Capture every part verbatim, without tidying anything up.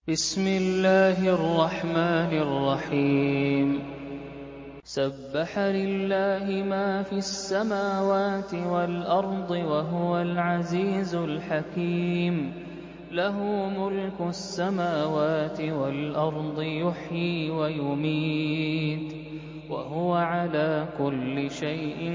بسم الله الرحمن الرحيم سبح لله ما في السماوات والأرض وهو العزيز الحكيم له ملك السماوات والأرض يحيي ويميت وهو على كل شيء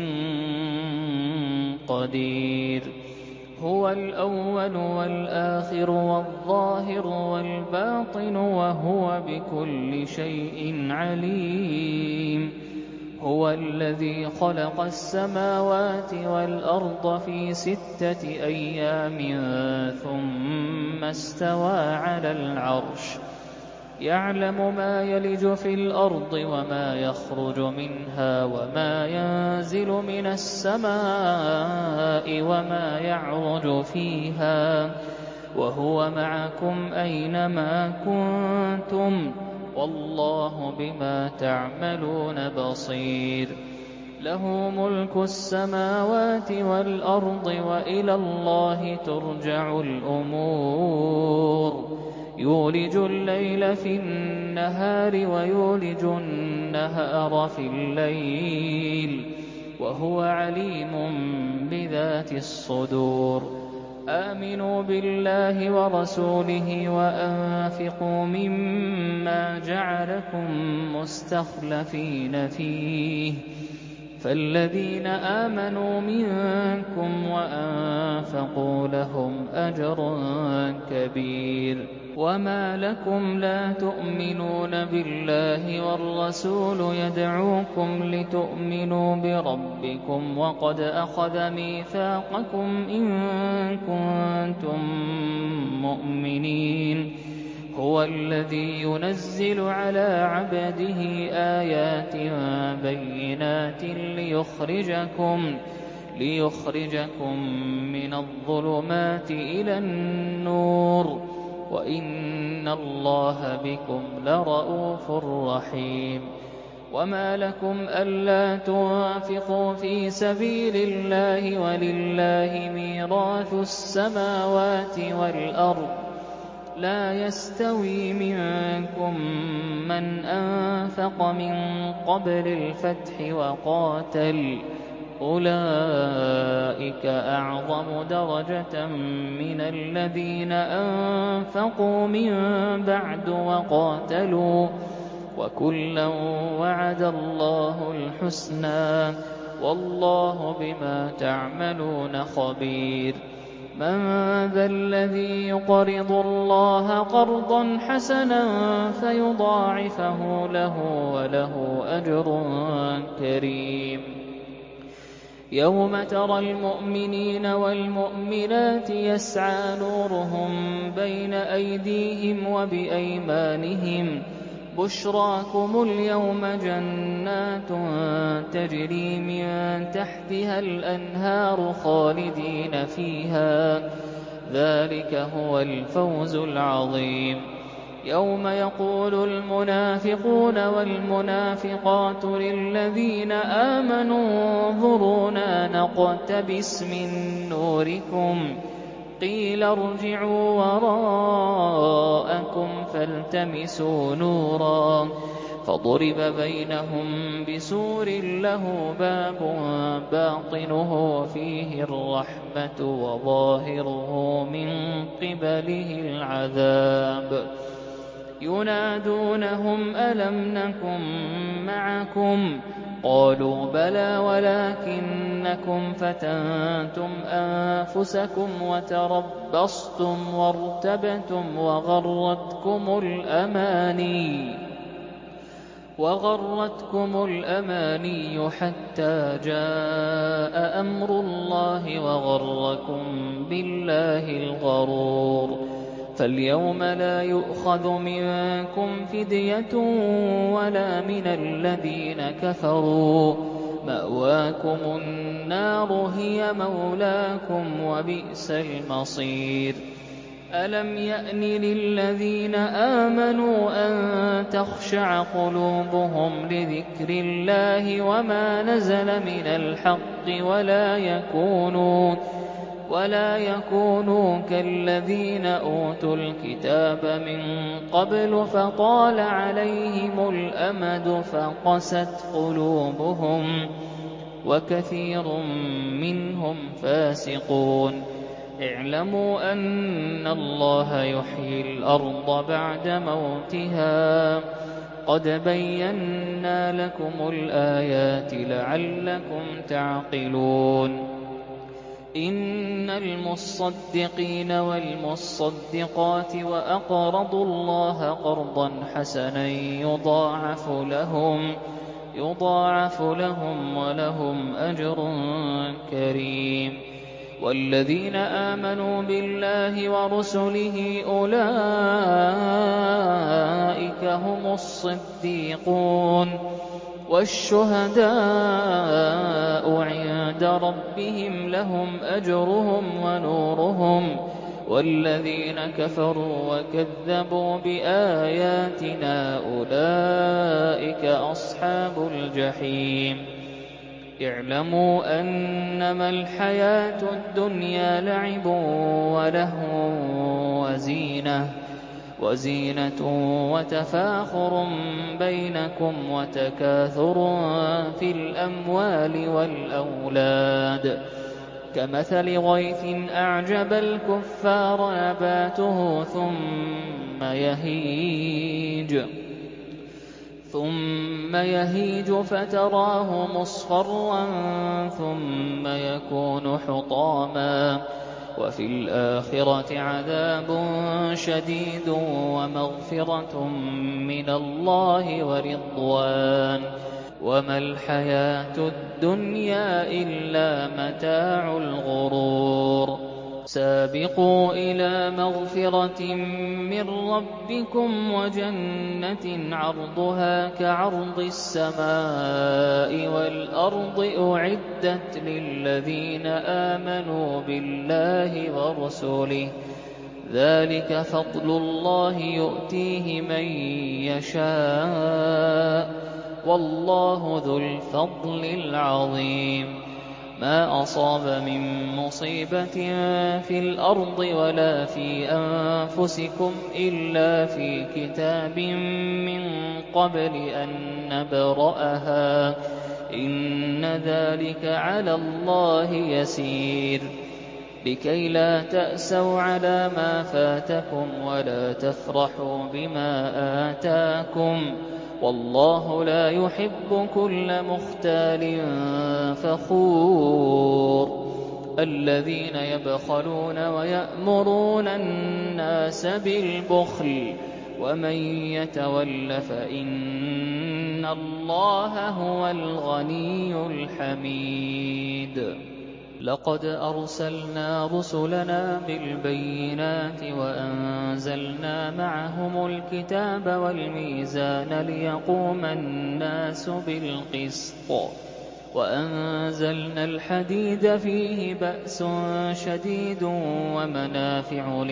قدير هو الأول والآخر والظاهر والباطن وهو بكل شيء عليم هو الذي خلق السماوات والأرض في ستة أيام ثم استوى على العرش يعلم ما يلج في الأرض وما يخرج منها وما ينزل من السماء وما يعرج فيها وهو معكم أينما كنتم والله بما تعملون بصير له ملك السماوات والأرض وإلى الله ترجع الأمور يولج الليل في النهار ويولج النهار في الليل وهو عليم بذات الصدور آمنوا بالله ورسوله وأنفقوا مما جعلكم مستخلفين فيه فالذين آمنوا منكم وأنفقوا لهم أجر كبير وما لكم لا تؤمنون بالله والرسول يدعوكم لتؤمنوا بربكم وقد أخذ ميثاقكم إن كنتم مؤمنين هو الذي ينزل على عبده آيات بينات ليخرجكم ليخرجكم من الظلمات إلى النور وإن الله بكم لرءوف رحيم وما لكم ألا تنفقوا في سبيل الله ولله ميراث السماوات والأرض لا يستوي منكم من أنفق من قبل الفتح وقاتل أولئك أعظم درجة من الذين أنفقوا من بعد وقاتلوا وكلا وعد الله الحسنى والله بما تعملون خبير من ذا الذي يقرض الله قرضا حسنا فيضاعفه له وله أجر كريم يوم ترى المؤمنين والمؤمنات يسعى نورهم بين أيديهم وبأيمانهم بشراكم اليوم جنات تجري من تحتها الأنهار خالدين فيها ذلك هو الفوز العظيم يوم يقول المنافقون والمنافقات للذين آمنوا انظرونا نقتبس من نوركم قيل ارجعوا وراءكم فالتمسوا نورا فضرب بينهم بسور له باب باطنه فيه الرحمة وظاهره من قبله العذاب ينادونهم ألم نكن معكم قالوا بلى ولكنكم فتنتم أنفسكم وتربصتم وارتبتم وغرتكم الأماني وغرتكم الأماني حتى جاء أمر الله وغركم بالله الغرور فاليوم لا يؤخذ منكم فدية ولا من الذين كفروا مأواكم النار هي مولاكم وبئس المصير ألم يأن للذين آمنوا أن تخشع قلوبهم لذكر الله وما نزل من الحق ولا يكونوا ولا يكونوا كالذين أوتوا الكتاب من قبل فطال عليهم الأمد فقست قلوبهم وكثير منهم فاسقون. اعلموا أن الله يحيي الأرض بعد موتها قد بينا لكم الآيات لعلكم تعقلون. إن المصدقين والمصدقات وأقرضوا الله قرضا حسنا يضاعف لهم يضاعف لهم ولهم أجر كريم. والذين آمنوا بالله ورسله أولئك هم الصديقون والشهداء عند ربهم لهم أجرهم ونورهم. والذين كفروا وكذبوا بآياتنا أولئك أصحاب الجحيم. اعلموا أنما الحياة الدنيا لعب ولهو وزينة وزينة وتفاخر بينكم وتكاثر في الأموال والأولاد كمثل غيث أعجب الكفار نباته ثم يهيج ثم يهيج فتراه مصفرا ثم يكون حطاما وفي الآخرة عذاب شديد ومغفرة من الله ورضوان وما الحياة الدنيا إلا متاع الغرور. سابقوا إلى مغفرة من ربكم وجنة عرضها كعرض السماء والأرض أعدت للذين آمنوا بالله ورسله ذلك فضل الله يؤتيه من يشاء والله ذو الفضل العظيم. ما أصاب من مصيبة في الأرض ولا في أنفسكم إلا في كتاب من قبل أن نبرأها إن ذلك على الله يسير. لكي لا تأسوا على ما فاتكم ولا تفرحوا بما آتاكم والله لا يحب كل مختال فخور. الذين يبخلون ويأمرون الناس بالبخل ومن يتول فإن الله هو الغني الحميد. لقد أرسلنا رسلنا بالبينات وأنزلنا معهم الكتاب والميزان ليقوم الناس بالقسط وأنزلنا الحديد فيه بأس شديد ومنافع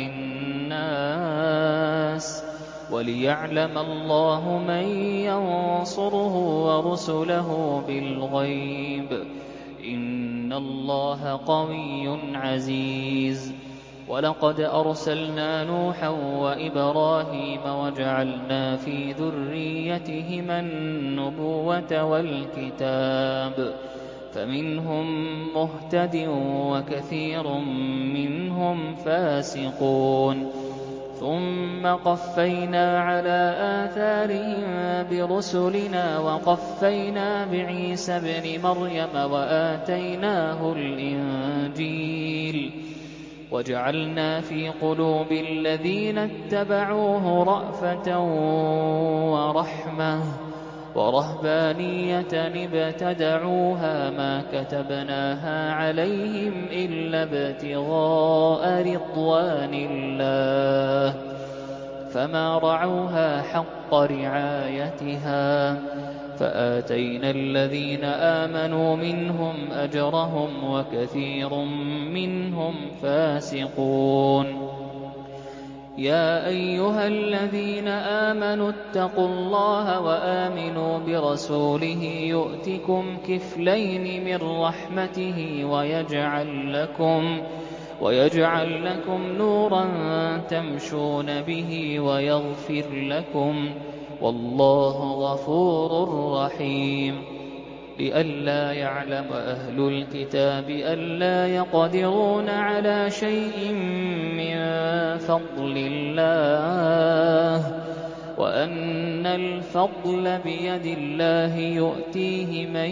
للناس وليعلم الله من ينصره ورسله بالغيب إن الله قوي عزيز. ولقد أرسلنا نوحا وإبراهيم وجعلنا في ذريتهما النبوة والكتاب فمنهم مهتد وكثير منهم فاسقون. ثم قفينا على آثارهم برسلنا وقفينا بعيسى ابن مريم وآتيناه الإنجيل وجعلنا في قلوب الذين اتبعوه رأفة ورحمة ورهبانية ابتدعوها ما كتبناها عليهم إلا ابتغاء رضوان الله فما رعوها حق رعايتها فآتينا الذين آمنوا منهم أجرهم وكثير منهم فاسقون. يا أيها الذين آمنوا اتقوا الله وآمنوا برسوله يؤتكم كفلين من رحمته ويجعل لكم ويجعل لكم نورا تمشون به ويغفر لكم والله غفور رحيم لئلا يعلم أهل الكتاب ألا يقدرون على شيء من فضل الله وأن الفضل بيد الله يؤتيه من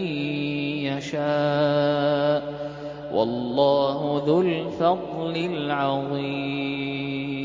يشاء والله ذو الفضل العظيم